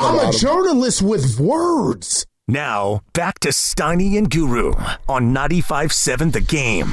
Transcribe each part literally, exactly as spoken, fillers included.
I'm about a them. journalist with words. Now, back to Steiny and Guru on ninety-five point seven The Game.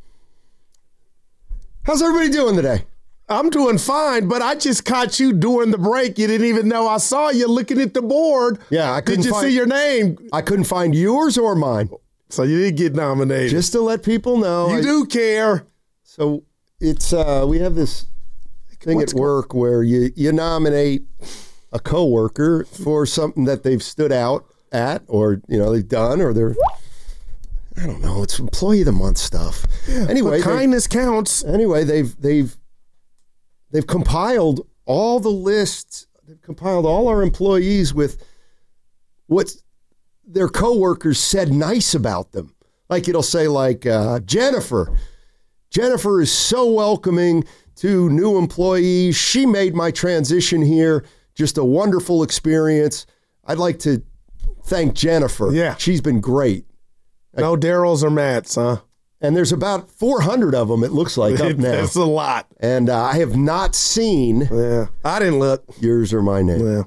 How's everybody doing today? I'm doing fine, but I just caught you during the break. You didn't even know I saw you looking at the board. Yeah, I couldn't Did you find, see your name? I couldn't find yours or mine. So you did get nominated. Just to let people know. you I, do care. So it's uh, we have this thing What's at work where you, you nominate a coworker for something that they've stood out at, or you know they've done, or they're I don't know. It's employee of the month stuff. Yeah, anyway, but kindness counts. Anyway, they've they've they've compiled all the lists. They've compiled all our employees with what their coworkers said nice about them. Like it'll say like uh, Jennifer. Jennifer is so welcoming to new employees. She made my transition here just a wonderful experience. I'd like to thank Jennifer. Yeah. She's been great. No Darryls or Matts, huh? And there's about four hundred of them, it looks like, up now. That's a lot. And uh, I have not seen Yeah. I didn't look. yours or my name. Yeah.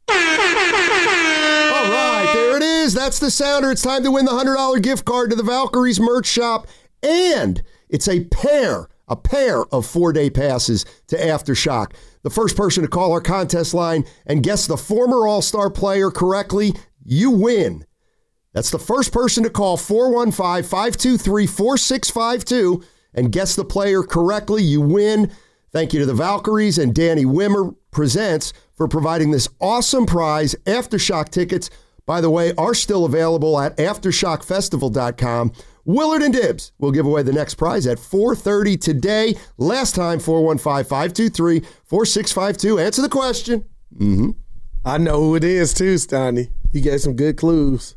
All right, there it is. That's the sounder. It's time to win the one hundred dollars gift card to the Valkyries merch shop. And it's a pair, a pair of four-day passes to Aftershock. The first person to call our contest line and guess the former All-Star player correctly, you win. That's the first person to call four one five, five two three, four six five two and guess the player correctly. You win. Thank you to the Valkyries and Danny Wimmer Presents for providing this awesome prize. Aftershock tickets, by the way, are still available at aftershock festival dot com. Willard and Dibbs will give away the next prize at four thirty today. Last time, four one five, five two three, four six five two. Answer the question. Mm-hmm. I know who it is too, Stoney. You gave some good clues.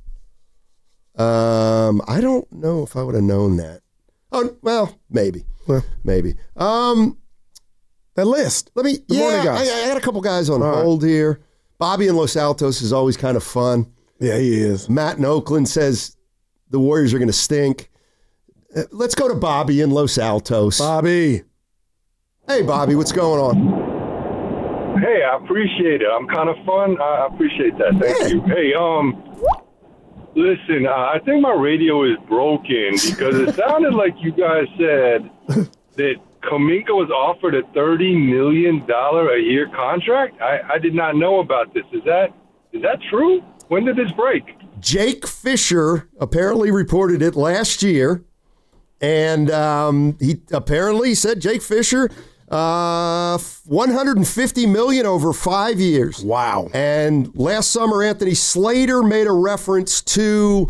Um, I don't know if I would have known that. Oh, well, maybe. Well, maybe. Um, that list. Let me, Good yeah, morning, guys. I, I got a couple guys on All hold right. here. Bobby in Los Altos is always kind of fun. Yeah, he is. Matt in Oakland says the Warriors are going to stink. Uh, let's go to Bobby in Los Altos. Bobby. Hey, Bobby, what's going on? Hey, I appreciate it. I'm kind of fun. I appreciate that. Thank Yeah. you. Hey, um, listen, uh, I think my radio is broken because it sounded like you guys said that Kuminga was offered a thirty million dollars a year contract. I, I did not know about this. Is that is that true? When did this break? Jake Fisher apparently reported it last year, and um, he apparently said Jake Fisher, uh, one hundred fifty million dollars over five years. Wow. And last summer, Anthony Slater made a reference to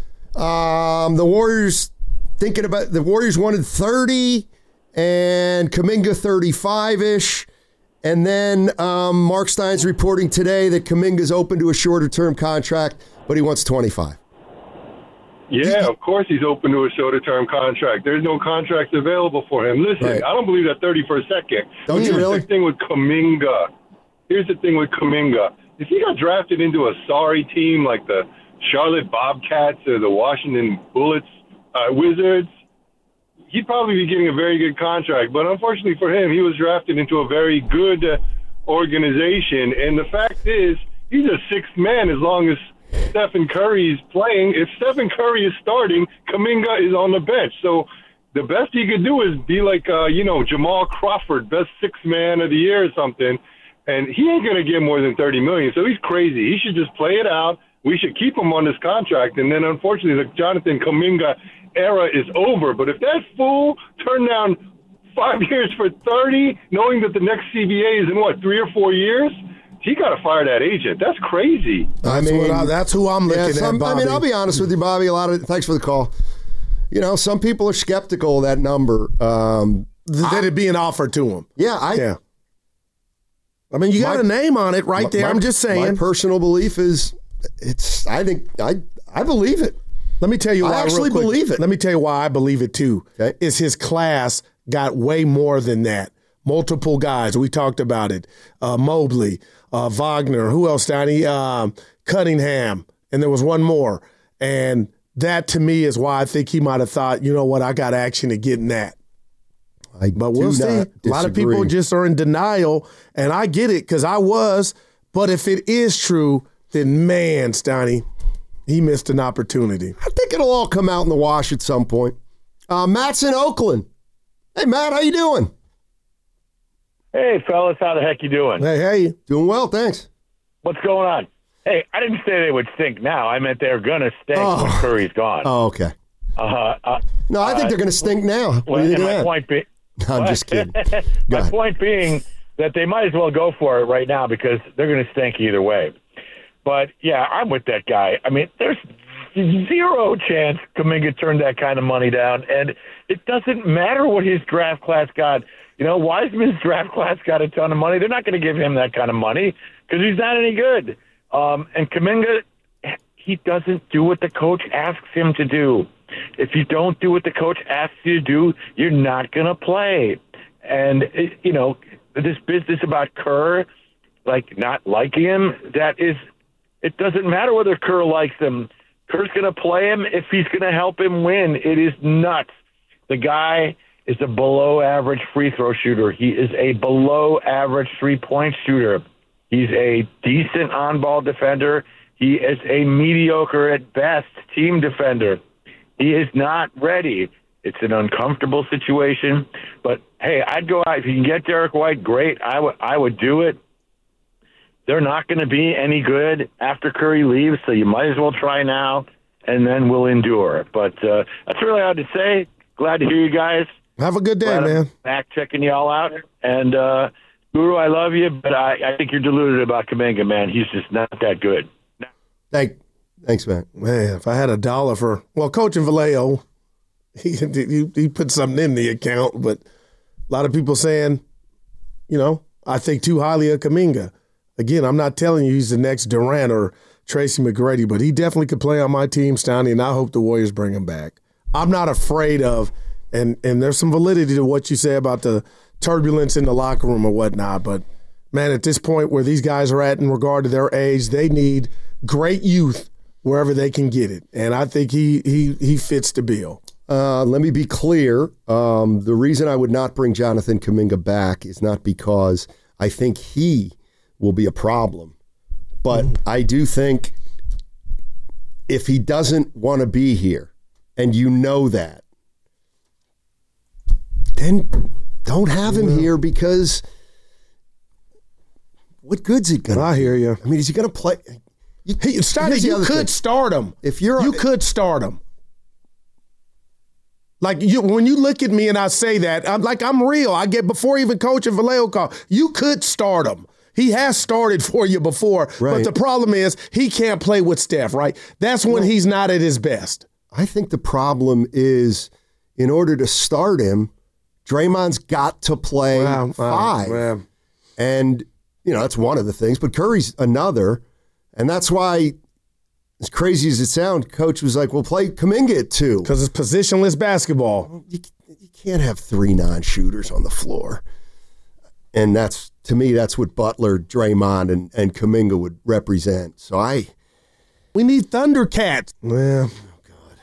um, the Warriors thinking about the Warriors wanted thirty and Kuminga thirty-five-ish. And then um, Mark Stein's reporting today that Kuminga's open to a shorter-term contract, but he wants twenty-five. Yeah, of course he's open to a shorter-term contract. There's no contracts available for him. Listen, Right. I don't believe that thirty for a second. Don't you Here's really? the thing with Kuminga. Here's the thing with Kuminga. If he got drafted into a sorry team like the Charlotte Bobcats or the Washington Bullets uh, Wizards, he'd probably be getting a very good contract. But unfortunately for him, he was drafted into a very good uh, organization. And the fact is, he's a sixth man as long as Stephen Curry is playing. If Stephen Curry is starting, Kuminga is on the bench. So the best he could do is be like, uh, you know, Jamal Crawford, best sixth man of the year or something. And he ain't going to get more than thirty million dollars. So he's crazy. He should just play it out. We should keep him on this contract. And then, unfortunately, the Jonathan Kuminga era is over. But if that fool turned down five years for thirty, knowing that the next C B A is in, what, three or four years, he got to fire that agent. That's crazy. I That's, mean, what I, that's who I'm looking yeah, some, at, Bobby. I mean, I'll be honest with you, Bobby. A lot of thanks for the call. You know, some people are skeptical of that number. Um, that it being offered to him. yeah, I. Yeah. I mean, you got My- a name on it right there. my- I'm just saying. My personal belief is, it's. I think I. I believe it. Let me tell you I why. actually real quick. believe it. Let me tell you why I believe it too. Okay. Is his class got way more than that. Multiple guys. We talked about it. Uh, Mobley, uh, Wagner. Who else, Donnie? Um, Cunningham. And there was one more. And that to me is why I think he might have thought, you know what, I got action to getting that. I But do we'll see. not A lot of people disagree. just are in denial, and I get it because I was But if it is true, then man, Steiny, he missed an opportunity. I think it'll all come out in the wash at some point. Uh, Matt's in Oakland. Hey, Matt, how you doing? Hey, fellas, how the heck you doing? Hey, hey. Doing well, thanks. What's going on? Hey, I didn't say they would stink now. I meant they're going to stink Oh. when Curry's gone. Oh, okay. Uh, uh, No, I think uh, they're going to stink now. What well, do you think and of my that? point be- I'm just kidding. Go my ahead. point being that they might as well go for it right now because they're going to stink either way. But, yeah, I'm with that guy. I mean, there's zero chance Kuminga turned that kind of money down, and it doesn't matter what his draft class got. You know, Wiseman's draft class got a ton of money. They're not going to give him that kind of money because he's not any good. Um, and Kuminga, he doesn't do what the coach asks him to do. If you don't do what the coach asks you to do, you're not going to play. And, it, you know, this business about Kerr, like not liking him, that is, it doesn't matter whether Kerr likes him. Kerr's going to play him if he's going to help him win. It is nuts. The guy is a below-average free throw shooter. He is a below-average three-point shooter. He's a decent on-ball defender. He is a mediocre at best team defender. He is not ready. It's an uncomfortable situation. But, hey, I'd go out. If you can get Derek White, great. I would I would do it. They're not going to be any good after Curry leaves, so you might as well try now, and then we'll endure. But uh, that's really all to say. Glad to hear you guys. Have a good day, Glad I'm man. back checking y'all out. And, uh, Guru, I love you, but I, I think you're deluded about Kuminga, man. He's just not that good. Thank, thanks, Matt. Man, if I had a dollar for, well, Coach Vallejo, he, he he put something in the account, but a lot of people saying, you know, I think too highly of Kuminga. Again, I'm not telling you he's the next Durant or Tracy McGrady, but he definitely could play on my team, Steiny, and I hope the Warriors bring him back. I'm not afraid of, and and there's some validity to what you say about the turbulence in the locker room or whatnot, but man, at this point where these guys are at in regard to their age, they need great youth wherever they can get it, and I think he he he fits the bill. Uh, let me be clear. Um, the reason I would not bring Jonathan Kuminga back is not because I think he will be a problem, but mm-hmm. I do think if he doesn't want to be here, and you know that, then don't have him yeah. here because what good's it going to I hear you. I mean, is he going to play? You, he, Steiny, you could thing. start him. If you're, you could start him. Like you, when you look at me and I say that, I'm like I'm real. I get before even Coach and Vallejo call. You could start him. He has started for you before, right. but the problem is he can't play with Steph. Right? That's when well, he's not at his best. I think the problem is, in order to start him, Draymond's got to play wow, five, wow. and you know that's one of the things. But Curry's another, and that's why. As crazy as it sounds, Coach was like, "We'll play Kuminga at two because it's positionless basketball. You, you can't have three non-shooters on the floor, and that's to me that's what Butler, Draymond, and and Kuminga would represent. So I, we need Thundercats. Yeah. Oh God.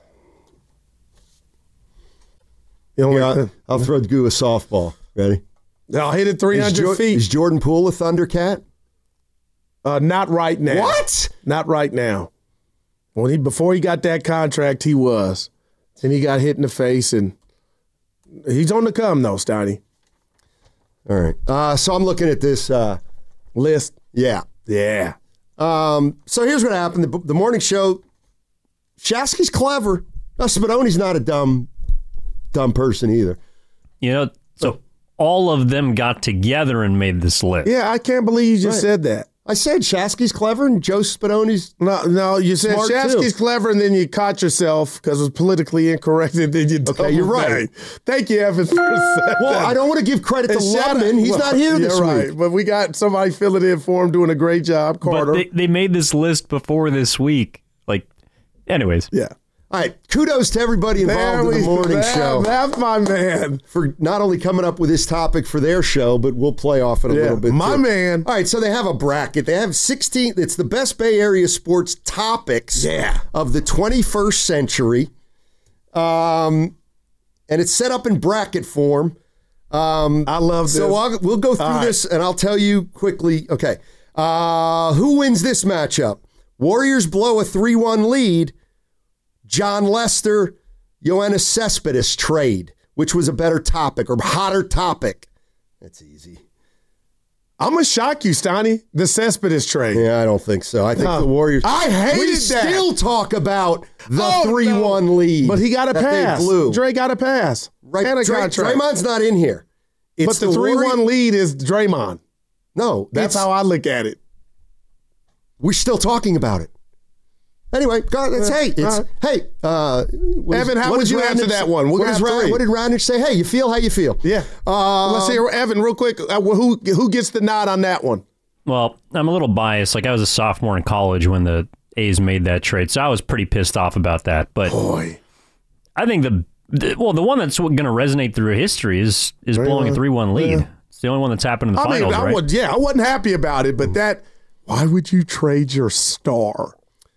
You know, Here, I'll, I'll throw Goo a softball. Ready? I'll hit it three hundred is jo- feet. Is Jordan Poole a Thundercat? Uh, not right now. What? Not right now. When he before he got that contract, he was. Then he got hit in the face, and he's on the come though, Steiny. All right. Uh, so I'm looking at this uh, list. Yeah, yeah. Um, so here's what happened: the, the morning show. Shasky's clever. Now, Spadoni's not a dumb, dumb person either. You know, so all of them got together and made this list. Yeah, I can't believe you just right. said that. I said Shasky's clever and Joe Spadoni's no, no. You said Shasky's too. clever and then you caught yourself because it was politically incorrect and then you. Okay, you're right. Thank you, Evans. For well, that. I don't want to give credit to Lubman. He's well, not here this you're week. Right, but we got somebody filling in for him, doing a great job. Carter. But they, they made this list before this week. Like, anyways. Yeah. All right, kudos to everybody involved we, in the morning that, show. That's my man. For not only coming up with this topic for their show, but we'll play off it a yeah, little bit my too. man. All right, so they have a bracket. They have sixteen. It's the best Bay Area sports topics yeah. of the twenty-first century. Um, and it's set up in bracket form. Um, I love this. So I'll, we'll go through All this, right. and I'll tell you quickly. Okay. Uh, who wins this matchup? Warriors blow a three one lead. John Lester, Yoenis Cespedes trade. Which was a better topic or hotter topic? That's easy. I'm going to shock you, Steiny. The Cespedes trade. Yeah, I don't think so. I think No. the Warriors. I hated we that. still talk about the Oh, three one no. lead. But he got a that they pass. blew. Dre got a pass. Right, And a Dray- contract. Draymond's not in here. It's But the three one Warri- lead is Draymond. No, That's it's- how I look at it. we're still talking about it. Anyway, God, it's, hey, it's, all hey, uh, what is- Evan, how what would does you answer Radnich- that one? We're What, gonna does have Ra- three. what did Radnich say? Hey, you feel how you feel. Yeah. Uh, Let's hear Evan real quick. Uh, who who gets the nod on that one? Well, I'm a little biased. Like, I was a sophomore in college when the A's made that trade, so I was pretty pissed off about that. But Boy. I think the, the well, the one that's going to resonate through history is is blowing a three one lead. Yeah. It's the only one that's happened in the I finals, mean, I right? would, yeah, I wasn't happy about it, but that, why would you trade your star?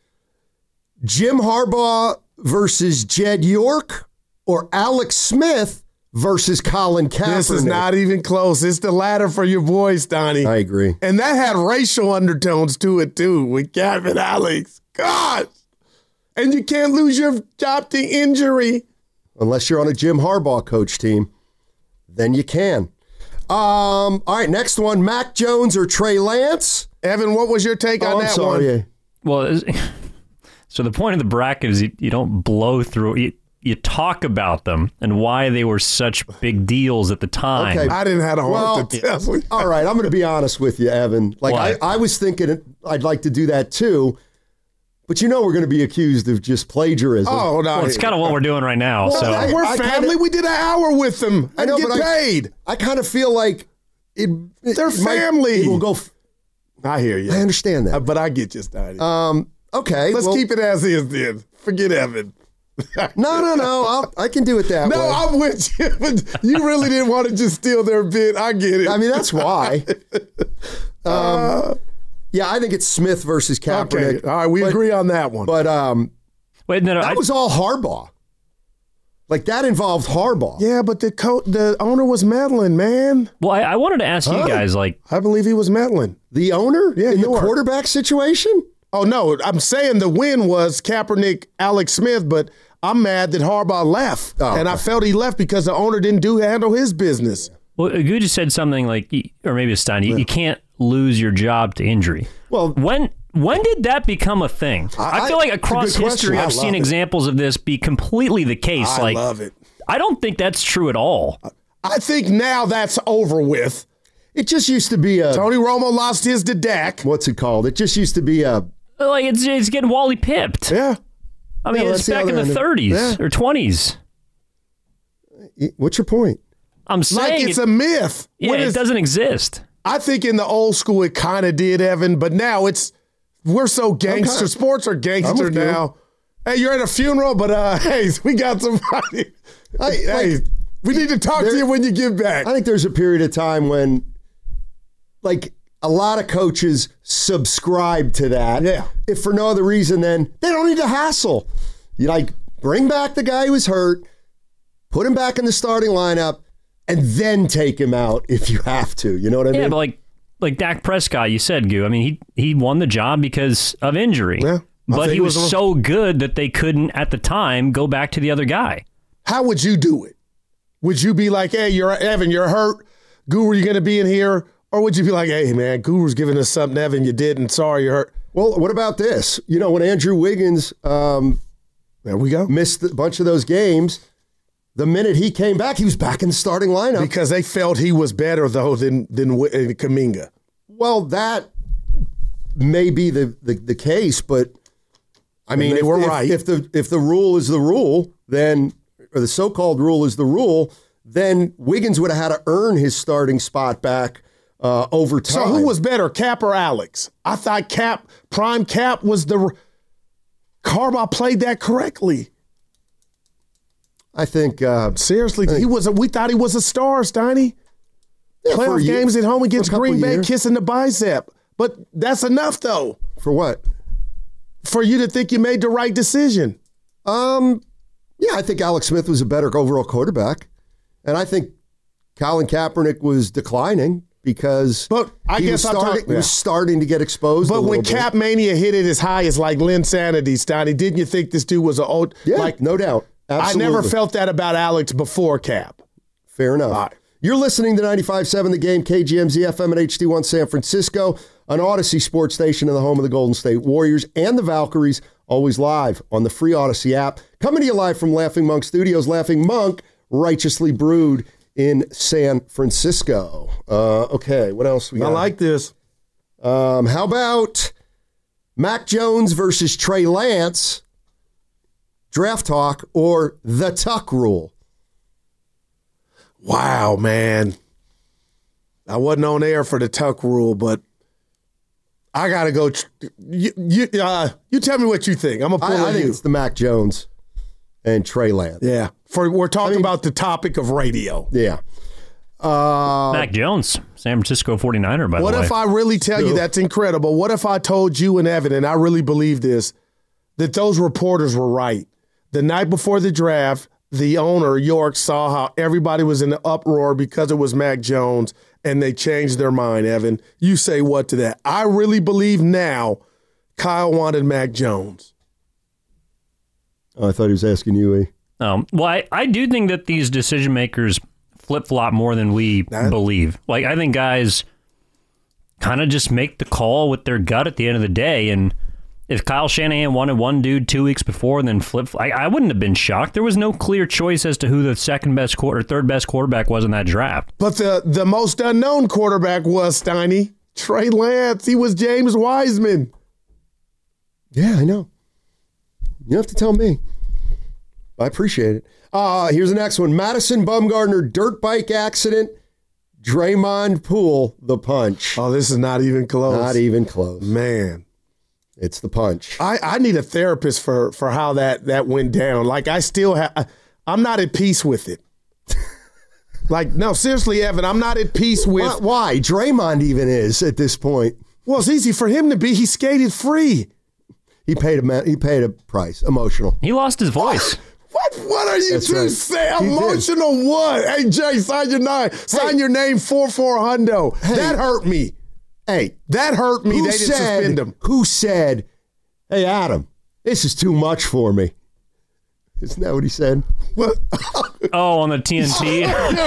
Jim Harbaugh versus Jed York or Alex Smith versus Colin Kaepernick. This is not even close. It's the latter for your boys, Donnie. I agree. And that had racial undertones to it, too, with Cap and Alex. God. And you can't lose your job to injury. Unless you're on a Jim Harbaugh coach team, then you can. Um, all right, next one, Mac Jones or Trey Lance? Evan, what was your take Oh, on I'm that sorry. one? Well, is- so the point of the bracket is you, you don't blow through. You, you talk about them and why they were such big deals at the time. Okay. I didn't have a heart Well, to tell you. All right, I'm going to be honest with you, Evan. Like I, What? I was thinking I'd like to do that too, but you know we're going to be accused of just plagiarism. Oh, no. Well, it's kind of what we're doing right now. Well, so I- We're I family. kinda- we did an hour with them I and know, get but I- paid. I kind of feel like it. it They're it might- family. it will go. f- I hear you. I understand that. Uh, but I get you, Steiny. Um, okay, Let's well, keep it as is then. Forget Evan. No, no, no. I'll, I can do it that No, way. I'm with you. But you really didn't want to just steal their bit. I get it. I mean, that's why. Um, yeah, I think it's Smith versus Kaepernick. okay. All right. We but, agree on that one. But um, wait, no, no. that I, was all Harbaugh. Like that involved Harbaugh. yeah, but the co- the owner was meddling, man. well, I, I wanted to ask you guys, like, I believe he was meddling. The owner Yeah, in the you are. quarterback situation. Oh, no. I'm saying the win was Kaepernick, Alex Smith, but I'm mad that Harbaugh left. Oh, and I okay. felt he left because the owner didn't do handle his business. well, Agu just said something like, or maybe it's Stein, you, you can't lose your job to injury. Well, When when did that become a thing? I, I- feel like it's a across good history, question. I I've seen love it. examples of this be completely the case. I like, love it. I don't think that's true at all. I think now that's over with. it just used to be a Tony Romo lost his to Dak. what's it called? It just used to be a Like, it's it's getting Wally pipped. Yeah. I mean, Yeah, it's that's the back in other the end. thirties Yeah. or twenties. what's your point? I'm Like saying it's it, a myth. yeah, When it is- doesn't exist. I think in the old school it kind of did, Evan, but now it's we're so gangster. Okay. Sports are I'm gangster with you. now. Hey, you're at a funeral, but uh, hey, we got somebody. I- hey, like, we need to talk to there- you when you get back. I think there's a period of time when, like, a lot of coaches subscribe to that. Yeah. If for no other reason than they don't need to hassle. You like bring back the guy who was hurt, put him back in the starting lineup, and then take him out if you have to. You know what I Yeah, mean? but like like Dak Prescott, you said, Goo. I mean, he he won the job because of injury. Yeah, I but think he it was was a- so good that they couldn't at the time go back to the other guy. How would you do it? Would you be like, hey, you're Evan, you're hurt. Guru, you going to be in here? Or would you be like, hey, man, Guru's giving us something, Evan, you didn't. Sorry, you're hurt. Well, what about this? You know, when Andrew Wiggins um, There we go. missed a bunch of those games, the minute he came back, he was back in the starting lineup. Because they felt he was better, though, than, than Wi- uh, Kuminga. Well, that may be the, the, the case, but I mean, they if, were if- right. If the if the rule is the rule, then or the so-called rule is the rule, then Wiggins would have had to earn his starting spot back uh, over time. So who was better, Cap or Alex? I thought Cap, prime Cap was the. Harbaugh played that correctly. I think uh, Seriously, he was. A, we thought he was a star, Steiny. yeah, for a Playoff year- games at home for a against couple Green Bay, years. kissing the bicep. But that's enough, though, For what? for you to think you made the right decision. Um, yeah, I think Alex Smith was a better overall quarterback, and I think Colin Kaepernick was declining. because but I he, guess was I'm starting, talking, he was starting to get exposed. But a when bit. Cap Mania hit it as high as like Lynn Sanity, Stoney, didn't you think this dude was an old? Yeah, like, no doubt. Absolutely. I never felt that about Alex before Cap. Fair enough. Right. You're listening to ninety-five point seven The Game, K G M Z F M and H D one San Francisco, an Odyssey sports station in the home of the Golden State Warriors and the Valkyries, always live on the free Odyssey app. Coming to you live from Laughing Monk Studios. Laughing Monk, righteously brewed in San Francisco. Uh, okay, what else we got? I like this. Um, how about Mac Jones versus Trey Lance, draft talk, or the Tuck rule? Wow, man. I wasn't on air for the Tuck rule, but I got to go. Tr- you, you, uh, you tell me what you think. I'm going to pull I, I on think you. it's the Mac Jones and Trey Lance. Yeah. For We're talking I mean- about the topic of radio. Yeah. Uh, Mac Jones, San Francisco forty-niner, by What the way. if I really tell you that's incredible? What if I told you and Evan, and I really believe this, that those reporters were right? The night before the draft, the owner, York, saw how everybody was in the uproar because it was Mac Jones, and they changed their mind, Evan. You say what to that? I really believe now Kyle wanted Mac Jones. oh, I thought he was asking you. E. Um, well, I, I do think that these decision makers flip-flop more than we That- believe. Like, I think guys kind of just make the call with their gut at the end of the day, and if Kyle Shanahan wanted one dude two weeks before and then flip, I, I wouldn't have been shocked. There was no clear choice as to who the second best quarter, third best quarterback was in that draft. But the, the most unknown quarterback was, Steiny, Trey Lance. He was James Wiseman. Yeah, I know. You don't have to tell me. I appreciate it. Uh, here's the next one. Madison Bumgarner dirt bike accident. Draymond Poole, the punch. Oh, this is not even close. Not even close. Man. It's the punch. I, I need a therapist for, for how that, that went down. Like, I still have, I'm not at peace with it. Like, no, seriously, Evan, I'm not at peace with. Why, why? Draymond even is at this point. Well, it's easy for him to be. He skated free. He paid a ma- he paid a price. Emotional. He lost his voice. What? What are you That's two right. saying? He did. Emotional what? Hey, Jay, sign your name. Sign your name four four hundo. That hurt me. Hey, That hurt me. who They didn't said? suspend him. Who said? Hey, Adam, this is too much for me. Isn't that what he said? What? Oh, on the T N T.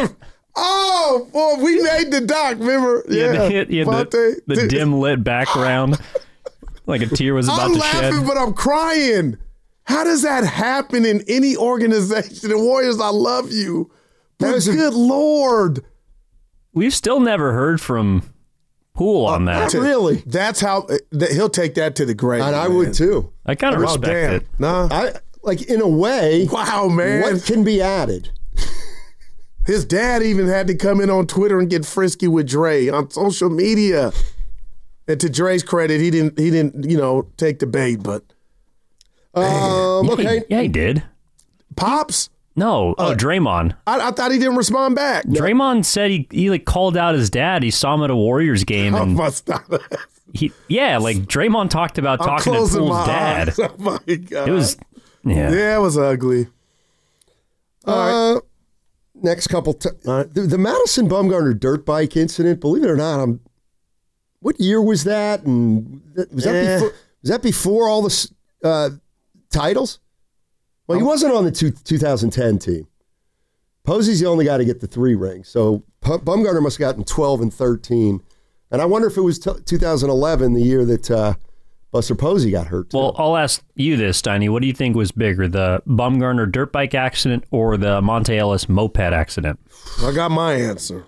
Oh, boy, we made the doc, remember? Yeah, Yeah, the, hit, yeah, the, Vontae. the dim lit background, like a tear was about I'm to laughing, shed. but I'm crying. How does that happen in any organization? The Warriors, I love you. But That was a- good Lord. We've still never heard from Poole on that. Not really. That's how that he'll take that to the grave. And I man. would too. I kind of Oh, respect damn. it. Nah. I like in a way. Wow, man. What can be added? His dad even had to come in on Twitter and get frisky with Dre on social media. And to Dre's credit, he didn't he didn't, you know, take the bait, but Um, Yeah, okay. he, yeah, he did. Pops, No, oh, Draymond. I, I thought he didn't respond back. Draymond said he, he like called out his dad. He saw him at a Warriors game, Oh and my stop. he yeah, like Draymond talked about I'm talking to closing Poole's my dad. eyes. Oh my God. It was yeah. Yeah, it was ugly. Uh, next couple. T- the, the Madison Bumgarner dirt bike incident. Believe it or not, I'm. What year was that? And that, was that Eh. before? Was that before all the s- uh, titles? Well, he wasn't on the two, two thousand ten team. Posey's the only guy to get the three rings. So P- Bumgarner must have gotten twelve and thirteen. And I wonder if it was t- two thousand eleven, the year that uh, Buster Posey got hurt. Too. Well, I'll ask you this, Steiny. What do you think was bigger, the Bumgarner dirt bike accident or the Monte Ellis moped accident? I got my answer.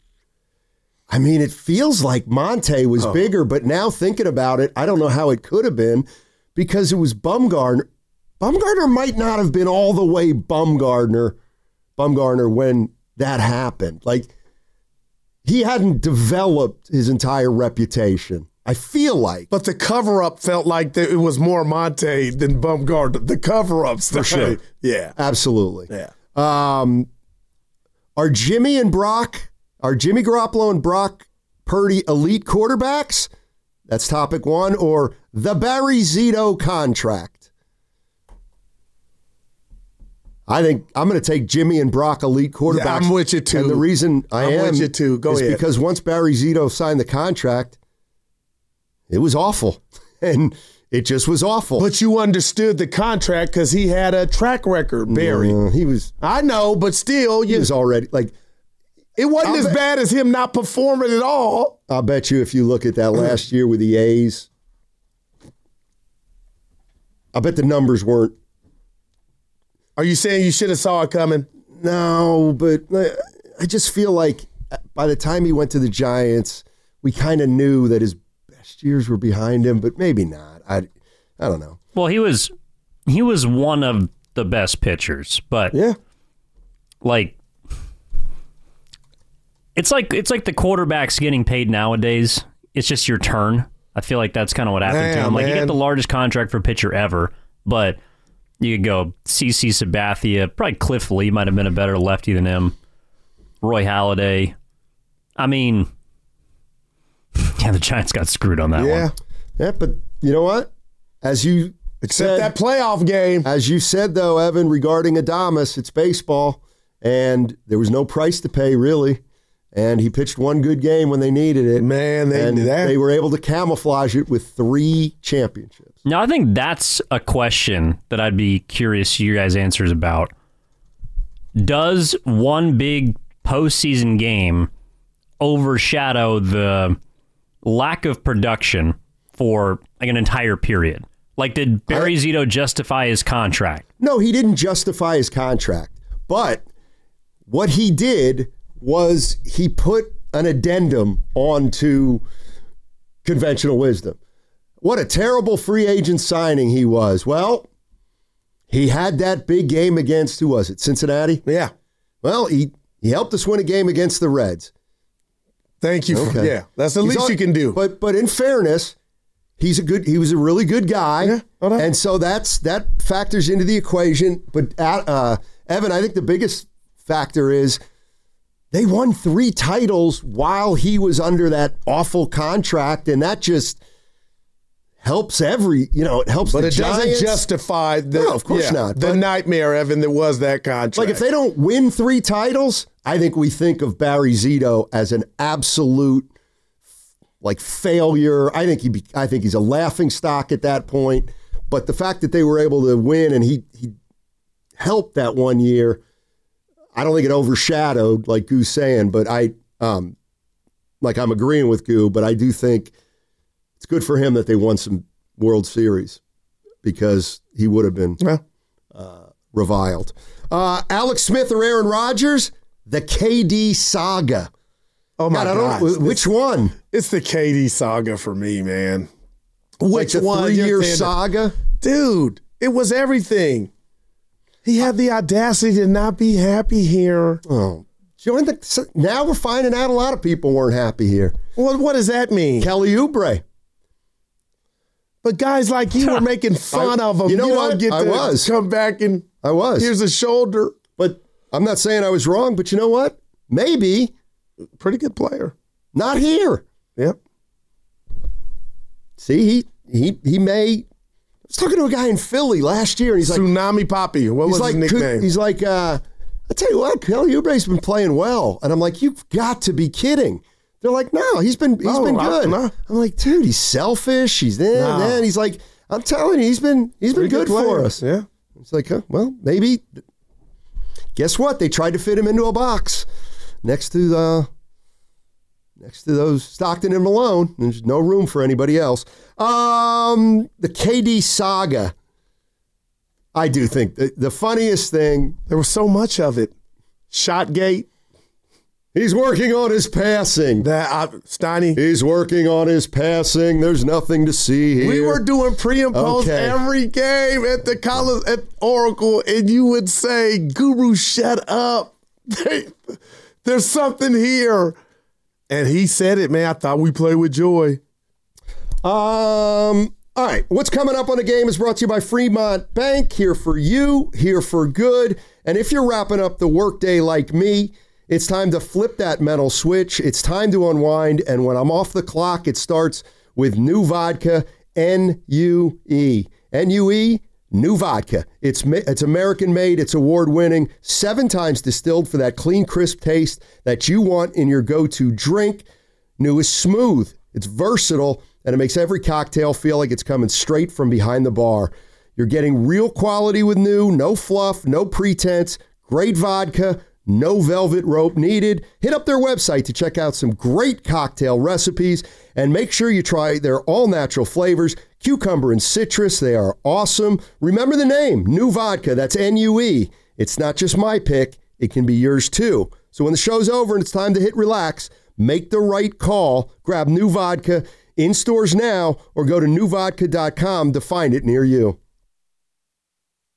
I mean, it feels like Monte was Oh. bigger, but now thinking about it, I don't know how it could have been because it was Bumgarner. Bumgarner might not have been all the way Bumgarner, Bumgarner when that happened. Like, he hadn't developed his entire reputation. I feel like. But the cover up felt like that it was more Monte than Bumgarner. The cover ups, For sure. Yeah. Absolutely. Yeah. Um, are Jimmy and Brock, are Jimmy Garoppolo and Brock Purdy elite quarterbacks? That's topic one. Or the Barry Zito contract? I think I'm going to take Jimmy and Brock elite quarterbacks. Yeah, I'm with you too. And the reason I I'm am with you too. Go is ahead. because once Barry Zito signed the contract, it was awful. And it just was awful. But you understood the contract because he had a track record, Barry. Uh, he was I know, but still, he you, was already like it wasn't I'll as bet- bad as him not performing at all. I'll bet you if you look at that last year with the A's, I bet the numbers weren't. Are you saying you should have saw it coming? No, but I just feel like by the time he went to the Giants, we kind of knew that his best years were behind him, but maybe not. I, I don't know. Well, he was he was one of the best pitchers, but Yeah. like it's like it's like the quarterbacks getting paid nowadays. It's just your turn. I feel like that's kind of what happened to Damn, him. Like you man. get the largest contract for a pitcher ever, but you could go C C Sabathia, probably Cliff Lee might have been a better lefty than him. Roy Halladay. I mean, yeah, the Giants got screwed on that Yeah. one. Yeah, but you know what? As you Except said, that playoff game. as you said though, Evan, regarding Adames, it's baseball, and there was no price to pay really, and he pitched one good game when they needed it. Man, they and did that. they were able to camouflage it with three championships. Now, I think that's a question that I'd be curious to your guys' answers about. Does one big postseason game overshadow the lack of production for like an entire period? Like, did Barry Zito justify his contract? No, he didn't justify his contract. But what he did was he put an addendum onto conventional wisdom. What a terrible free agent signing he was. Well, he had that big game against, who was it, Cincinnati? Yeah. Well, he, he helped us win a game against the Reds. Thank you. For, Okay. yeah. That's the He's least all- you can do. But but in fairness, he's a good. He was a really good guy, Yeah, no doubt. and so that's that factors into the equation. But uh, uh, Evan, I think the biggest factor is they won three titles while he was under that awful contract, and that just helps every. You know, it helps. But the it doesn't Giants. justify the, No, of course yeah, not, the but- nightmare, Evan, that was that contract. Like if they don't win three titles, I think we think of Barry Zito as an absolute like failure. I think he be, I think he's a laughing stock at that point. But the fact that they were able to win and he he helped that one year, I don't think it overshadowed like Goo's saying. But I um like I'm agreeing with Goo, but I do think it's good for him that they won some World Series because he would have been Yeah. reviled. Uh, Alex Smith or Aaron Rodgers? The K D saga. Oh my God, I God. don't, which one? It's the K D saga for me, man. Like Which the one? three-year You're saying- saga? Dude, it was everything. He had the audacity to not be happy here. Oh, join the, now we're finding out a lot of people weren't happy here. Well, what does that mean? Kelly Oubre. But guys like you were making fun I- of him. you know don't what? get I to was. come back and I was. here's a shoulder. But I'm not saying I was wrong, but you know what? Maybe Pretty good player. not here. Yep. See, he he he may. I was talking to a guy in Philly last year, and he's like, Tsunami Poppy. What he's was like, his nickname? he's like, uh, I tell you what, Kelly Oubre's been playing well, and I'm like, you've got to be kidding. They're like, no, he's been he's No, been I- good. no. I'm like, dude, he's selfish. He's there, No. then he's like, I'm telling you, he's been he's been Pretty good, player. for us. Yeah. It's like, huh, well, maybe. Guess what? They tried to fit him into a box next to the next to those Stockton and Malone. There's no room for anybody else. Um, the K D saga. I do think the, the funniest thing. There was so much of it. Shotgate. He's working on his passing. That I, Steiny. He's working on his passing. There's nothing to see here. We were doing pre and post Okay. every game at the college at Oracle, and you would say, "Guru, shut up. They- There's something here." And he said it, man. I thought we played with joy. Um. All right. What's coming up on the game is brought to you by Fremont Bank. Here for you, here for good. And if you're wrapping up the workday like me, it's time to flip that mental switch. It's time to unwind. And when I'm off the clock, it starts with new vodka, N U E. N U E, New Vodka. It's it's American-made. It's award-winning. Seven times distilled for that clean, crisp taste that you want in your go-to drink. New is smooth. It's versatile, and it makes every cocktail feel like it's coming straight from behind the bar. You're getting real quality with New. No fluff, no pretense. Great vodka. No velvet rope needed. Hit up their website to check out some great cocktail recipes and make sure you try their all-natural flavors, cucumber and citrus. They are awesome. Remember the name, New Vodka. That's N U E. It's not just my pick. It can be yours too. So when the show's over and it's time to hit relax, make the right call. Grab New Vodka in stores now or go to new vodka dot com to find it near you.